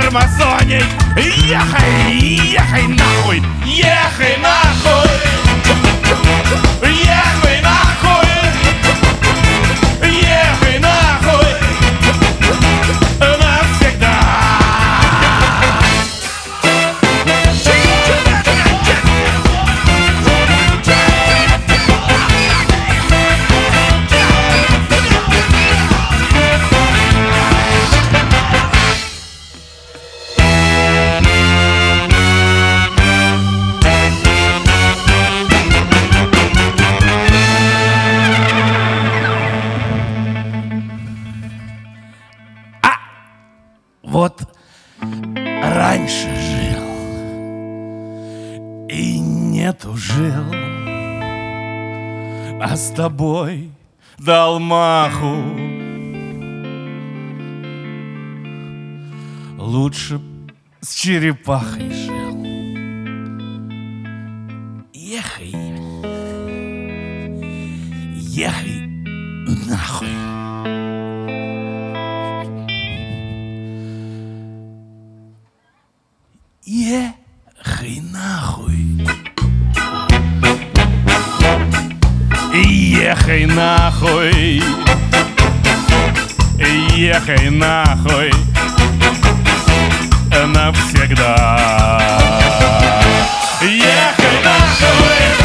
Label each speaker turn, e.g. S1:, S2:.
S1: Ермасоний. Ехай, ехай нахуй, ехай нахуй. Ехай нахуй, ехай нахуй навсегда. Вот раньше жил и нету жил, а с тобой дал маху. Лучше б с черепахой жил. Ехай, ехай нахуй. Ехай нахуй. Ехай нахуй. Ехай нахуй навсегда. Ехай нахуй.